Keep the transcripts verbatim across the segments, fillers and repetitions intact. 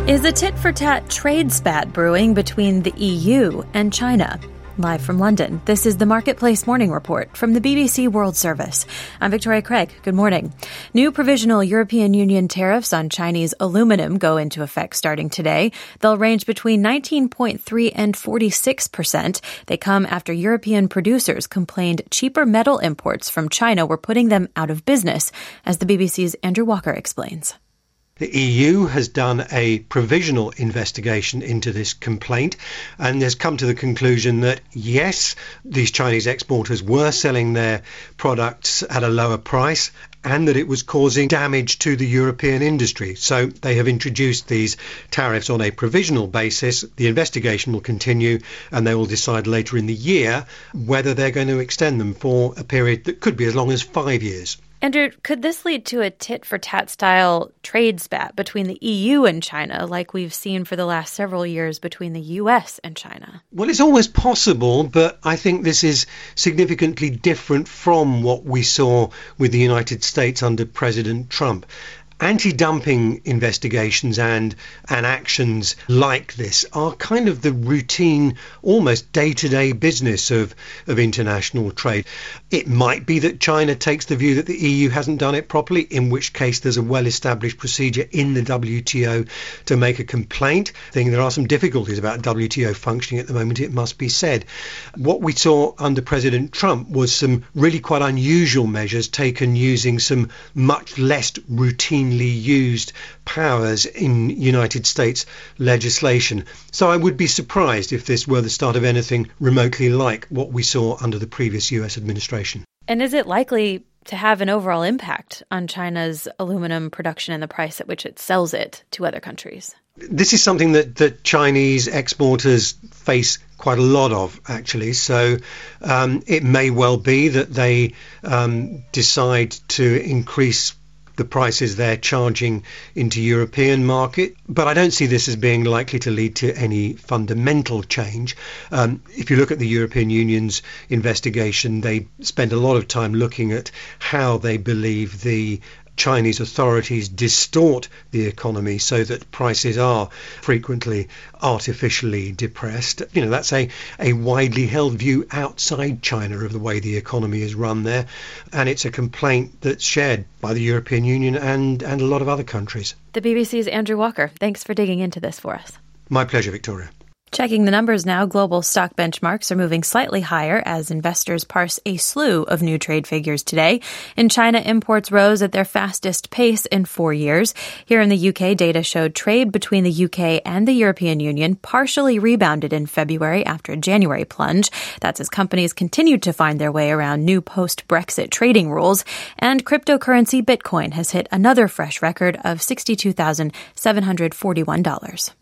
Is a tit-for-tat trade spat brewing between the E U and China? Live from London, this is the Marketplace Morning Report from the B B C World Service. I'm Victoria Craig. Good morning. New provisional European Union tariffs on Chinese aluminum go into effect starting today. They'll range between nineteen point three and forty-six percent. They come after European producers complained cheaper metal imports from China were putting them out of business, as the B B C's Andrew Walker explains. The E U has done a provisional investigation into this complaint and has come to the conclusion that, yes, these Chinese exporters were selling their products at a lower price and that it was causing damage to the European industry. So they have introduced these tariffs on a provisional basis. The investigation will continue and they will decide later in the year whether they're going to extend them for a period that could be as long as five years. Andrew, could this lead to a tit-for-tat style trade spat between the E U and China, like we've seen for the last several years between the U S and China? Well, it's always possible, but I think this is significantly different from what we saw with the United States under President Trump. Anti-dumping investigations and and actions like this are kind of the routine, almost day-to-day business of, of international trade. It might be that China takes the view that the E U hasn't done it properly, in which case there's a well-established procedure in the W T O to make a complaint. I think there are some difficulties about W T O functioning at the moment, it must be said. What we saw under President Trump was some really quite unusual measures taken using some much less routine used powers in United States legislation. So I would be surprised if this were the start of anything remotely like what we saw under the previous U S administration. And is it likely to have an overall impact on China's aluminum production and the price at which it sells it to other countries? This is something that, that Chinese exporters face quite a lot of, actually. So um, it may well be that they um, decide to increase the prices they're charging into European market, but I don't see this as being likely to lead to any fundamental change. Um, if you look at the European Union's investigation, they spend a lot of time looking at how they believe the Chinese authorities distort the economy so that prices are frequently artificially depressed. You know, that's a, a widely held view outside China of the way the economy is run there. And it's a complaint that's shared by the European Union and, and a lot of other countries. The B B C's Andrew Walker, thanks for digging into this for us. My pleasure, Victoria. Checking the numbers now, global stock benchmarks are moving slightly higher as investors parse a slew of new trade figures today. In China, imports rose at their fastest pace in four years. Here in the U K, data showed trade between the U K and the European Union partially rebounded in February after a January plunge. That's as companies continued to find their way around new post-Brexit trading rules. And cryptocurrency Bitcoin has hit another fresh record of sixty-two thousand seven hundred forty-one dollars.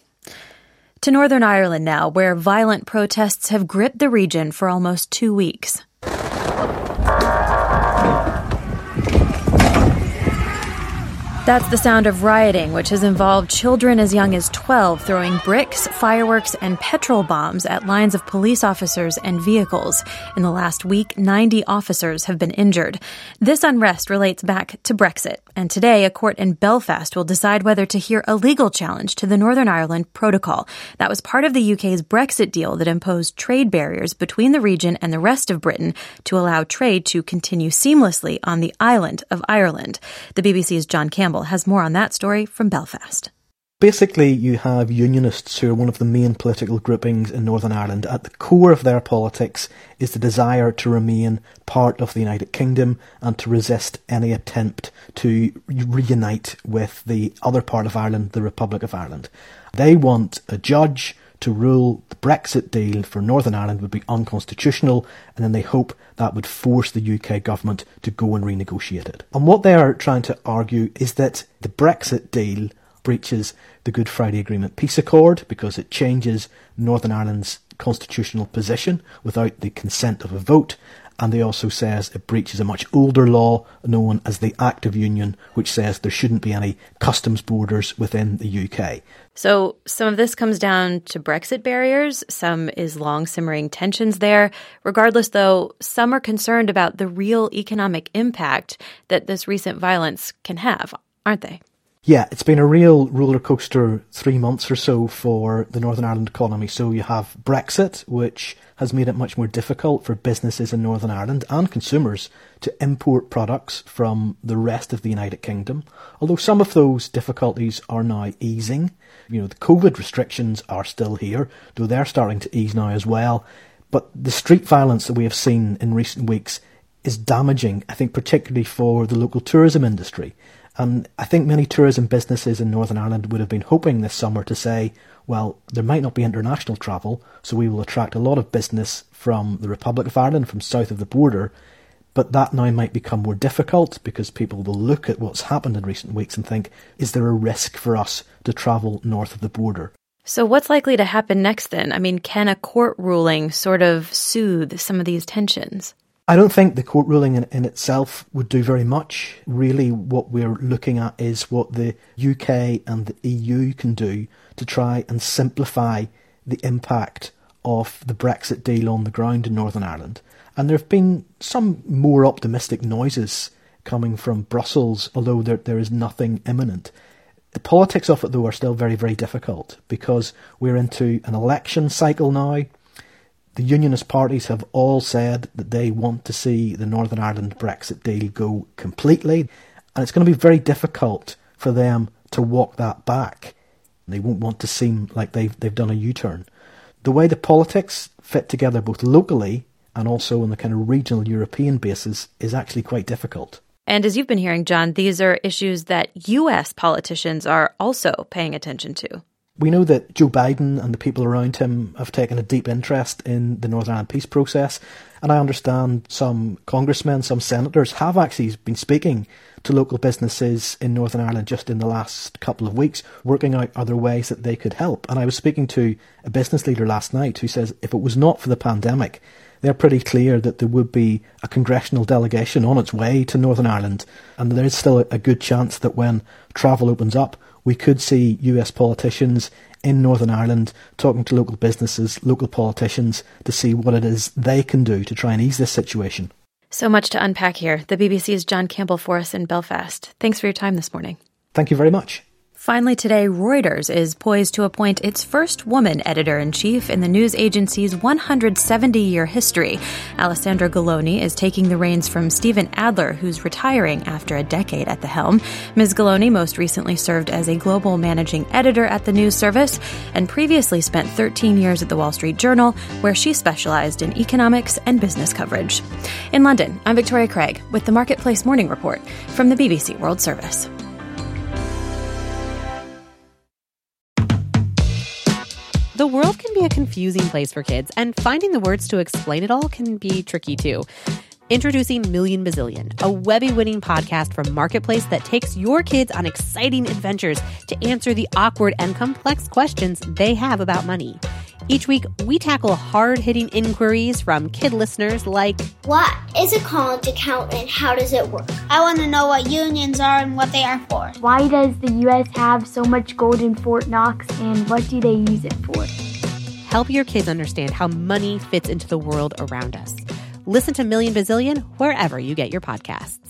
To Northern Ireland now, where violent protests have gripped the region for almost two weeks. That's the sound of rioting, which has involved children as young as twelve throwing bricks, fireworks, and petrol bombs at lines of police officers and vehicles. In the last week, ninety officers have been injured. This unrest relates back to Brexit, and today a court in Belfast will decide whether to hear a legal challenge to the Northern Ireland Protocol. That was part of the U K's Brexit deal that imposed trade barriers between the region and the rest of Britain to allow trade to continue seamlessly on the island of Ireland. The B B C's John Campbell has more on that story from Belfast. Basically, you have unionists who are one of the main political groupings in Northern Ireland. At the core of their politics is the desire to remain part of the United Kingdom and to resist any attempt to reunite with the other part of Ireland, the Republic of Ireland. They want a judge to rule the Brexit deal for Northern Ireland would be unconstitutional, and then they hope that would force the U K government to go and renegotiate it. And what they are trying to argue is that the Brexit deal breaches the Good Friday Agreement peace accord because it changes Northern Ireland's constitutional position without the consent of a vote, and they also says it breaches a much older law known as the Act of Union, which says there shouldn't be any customs borders within the U K. So some of this comes down to Brexit barriers, some is long simmering tensions there. Regardless, though, some are concerned about the real economic impact that this recent violence can have, aren't they? Yeah, it's been a real roller coaster three months or so for the Northern Ireland economy. So you have Brexit, which has made it much more difficult for businesses in Northern Ireland and consumers to import products from the rest of the United Kingdom. Although some of those difficulties are now easing. You know, the COVID restrictions are still here, though they're starting to ease now as well. But the street violence that we have seen in recent weeks is damaging, I think, particularly for the local tourism industry. And I think many tourism businesses in Northern Ireland would have been hoping this summer to say, well, there might not be international travel, so we will attract a lot of business from the Republic of Ireland, from south of the border. But that now might become more difficult because people will look at what's happened in recent weeks and think, is there a risk for us to travel north of the border? So what's likely to happen next then? I mean, can a court ruling sort of soothe some of these tensions? I don't think the court ruling in, in itself would do very much. Really, what we're looking at is what the U K and the E U can do to try and simplify the impact of the Brexit deal on the ground in Northern Ireland. And there have been some more optimistic noises coming from Brussels, although there, there is nothing imminent. The politics of it, though, are still very, very difficult because we're into an election cycle now. The unionist parties have all said that they want to see the Northern Ireland Brexit deal go completely, and it's going to be very difficult for them to walk that back. They won't want to seem like they've, they've done a U-turn. The way the politics fit together both locally and also on the kind of regional European basis is actually quite difficult. And as you've been hearing, John, these are issues that U S politicians are also paying attention to. We know that Joe Biden and the people around him have taken a deep interest in the Northern Ireland peace process. And I understand some congressmen, some senators have actually been speaking to local businesses in Northern Ireland just in the last couple of weeks, working out other ways that they could help. And I was speaking to a business leader last night who says if it was not for the pandemic, they're pretty clear that there would be a congressional delegation on its way to Northern Ireland. And there is still a good chance that when travel opens up, we could see U S politicians in Northern Ireland talking to local businesses, local politicians, to see what it is they can do to try and ease this situation. So much to unpack here. The B B C's John Campbell for us in Belfast. Thanks for your time this morning. Thank you very much. Finally today, Reuters is poised to appoint its first woman editor-in-chief in the news agency's one hundred seventy year history. Alessandra Galloni is taking the reins from Stephen Adler, who's retiring after a decade at the helm. Miz Galloni most recently served as a global managing editor at the news service and previously spent thirteen years at the Wall Street Journal, where she specialized in economics and business coverage. In London, I'm Victoria Craig with the Marketplace Morning Report from the B B C World Service. The world can be a confusing place for kids, and finding the words to explain it all can be tricky too. Introducing Million Bazillion, a Webby-winning podcast from Marketplace that takes your kids on exciting adventures to answer the awkward and complex questions they have about money. Each week, we tackle hard-hitting inquiries from kid listeners like, what is a college account and how does it work? I want to know what unions are and what they are for. Why does the U S have so much gold in Fort Knox and what do they use it for? Help your kids understand how money fits into the world around us. Listen to Million Bazillion wherever you get your podcasts.